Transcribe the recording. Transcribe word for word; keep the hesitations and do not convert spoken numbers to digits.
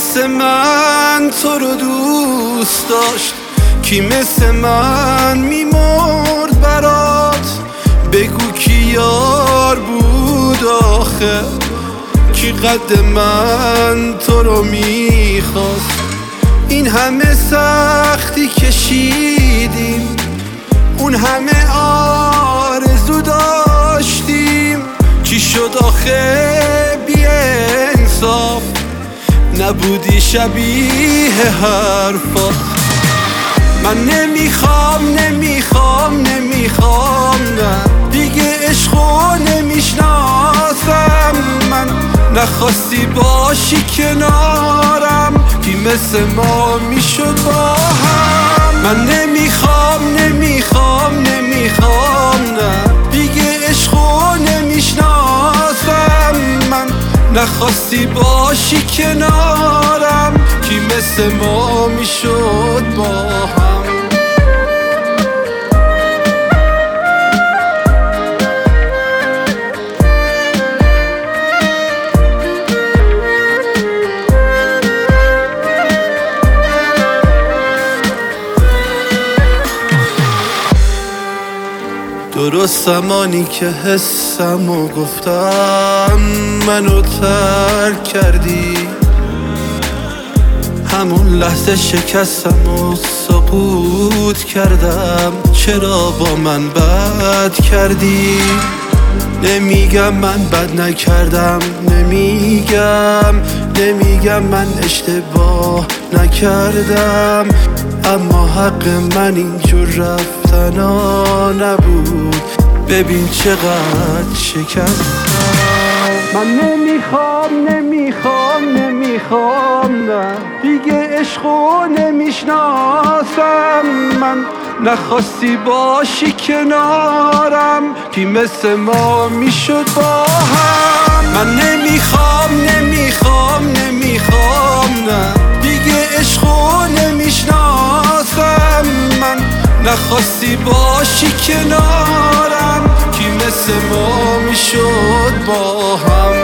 مثل من تو رو دوست داشت؟ کی مثل من میمرد برات؟ بگو کی یار بود آخه؟ کی قد من تو رو میخواست؟ این همه سختی کشیدیم، اون همه آرزو داشتیم، چی شد آخه بی انصاف؟ نبودی شبیه حرفات. من نمیخوام نمیخوام نمیخوام نه دیگه عشقو نمیشناسم من. نخواستی باشی کنارم، کی مثل ما میشد با هم؟ من نمیخوام نمیخوام نمیخوام نه دیگه عشقو نمیشناسم من. نخواستی باشی کنارم، کی مثل ما میشد با هم؟ درست زمانی که حسم و گفتم منو ترک کردی، همون لحظه شکستم و سقوط کردم. چرا با من بد کردی؟ نمیگم من بد نکردم، نمیگم نمیگم من اشتباه نکردم، اما حق من اینجور رفتنا نبود. ببین چقدر شکستم. من نمیخوام نمیخوام نمیخوام نه دیگه عشقو نمیشناسم من. نخواستی باشی کنارم، کی مثل ما میشد با هم؟ من نمیخوام نمیخوام نمیخوام نه دیگه عشقو نمیشناسم من. نخواستی باشی کنارم، کی مثل ما میشد با هم؟